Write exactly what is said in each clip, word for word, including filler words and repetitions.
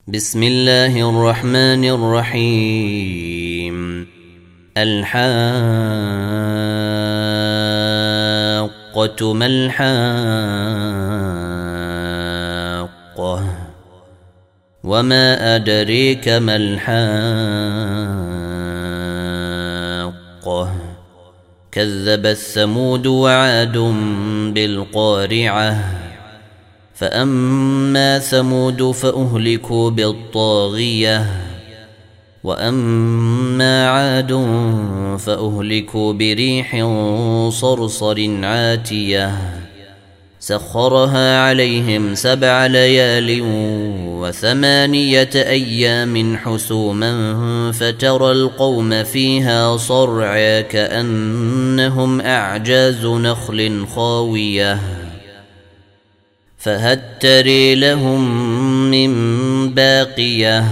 بسم الله الرحمن الرحيم. الحاقة ما الحاقة وما أدريك ما الحاقة كذب الثمود وعاد بالقارعة فأما ثمود فأهلكوا بالطاغية وأما عاد فأهلكوا بريح صرصر عاتية سخرها عليهم سبع ليال وثمانية أيام حسوما فترى القوم فيها صرعى كأنهم أعجاز نخل خاوية فهل تري لهم من باقية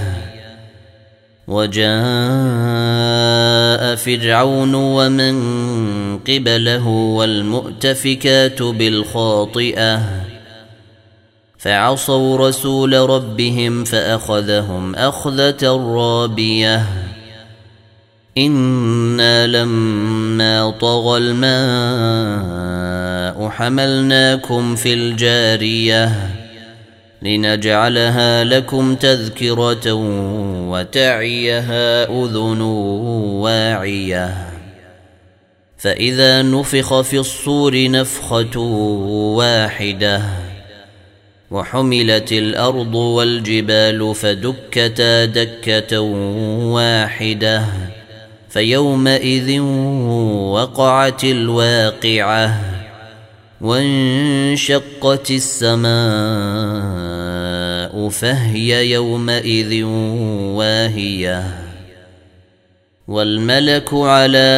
وجاء فرعون ومن قبله والمؤتفكات بالخاطئة فعصوا رسول ربهم فأخذهم أخذة رابية إنا لما طغى الماء حملناكم في الجارية لنجعلها لكم تذكرة وتعيها أذن واعية فإذا نفخ في الصور نفخة واحدة وحملت الأرض والجبال فدكتا دكة واحدة فيومئذ وقعت الواقعة وانشقت السماء فهي يومئذ واهية والملك على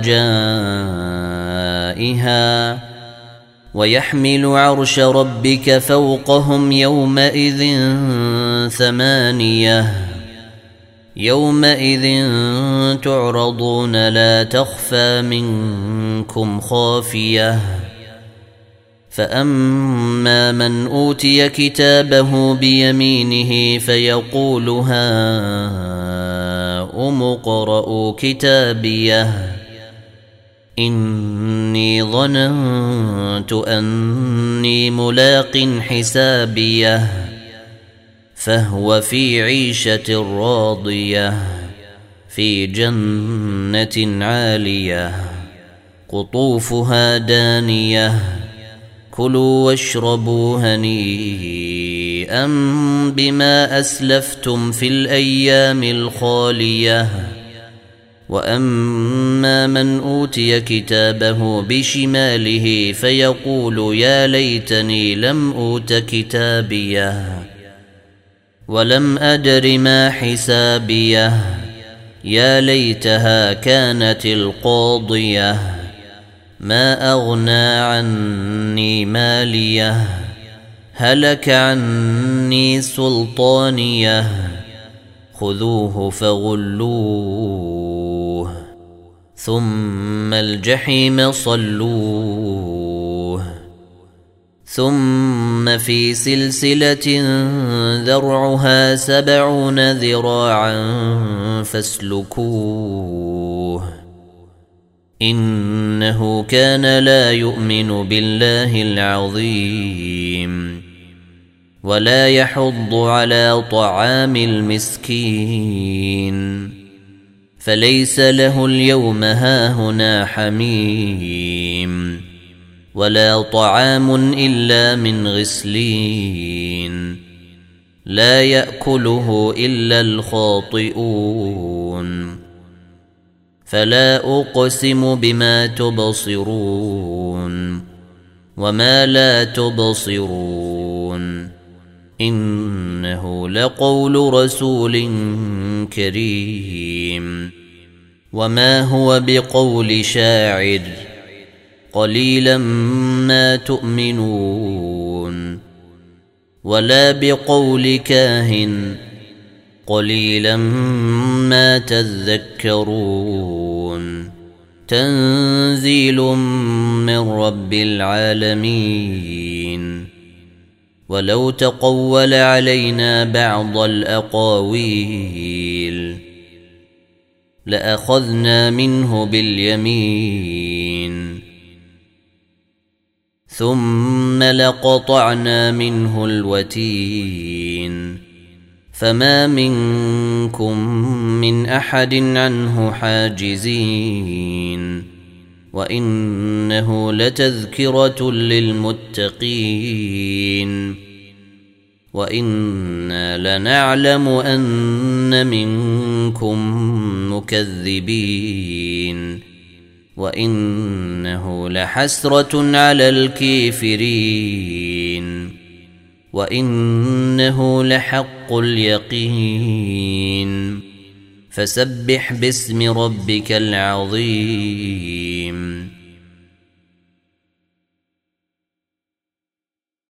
أرجائها ويحمل عرش ربك فوقهم يومئذ ثمانية يومئذ تعرضون لا تخفى منكم خافية فأما من أوتي كتابه بيمينه فيقول هاؤم اقرءوا كتابيه إني ظننت أني ملاق حسابيه فهو في عيشة راضية في جنة عالية قطوفها دانية كلوا واشربوا هنيئا بما أسلفتم في الأيام الخالية وأما من أوتي كتابه بشماله فيقول يا ليتني لم أوت كتابيه ولم أدر ما حسابيه يا ليتها كانت القاضية ما أغنى عني ماليه هلك عني سلطانيه خذوه فغلوه ثم الجحيم صلوه ثم في سلسلة ذرعها سبعون ذراعا فاسلكوه إنه كان لا يؤمن بالله العظيم ولا يحض على طعام المسكين فليس له اليوم هاهنا حميم ولا طعام إلا من غسلين لا يأكله إلا الخاطئون فلا أقسم بما تبصرون وما لا تبصرون إنه لقول رسول كريم وما هو بقول شاعر قليلا ما تؤمنون ولا بقول كاهن قليلا ما تذكرون تنزيل من رب العالمين ولو تقول علينا بعض الأقاويل لأخذنا منه باليمين ثم لقطعنا منه الوتين فما منكم من أحد عنه حاجزين وإنه لتذكرة للمتقين وإنا لنعلم أن منكم مكذبين وإنه لحسرة على الكافرين وإنه لحق اليقين فسبح باسم ربك العظيم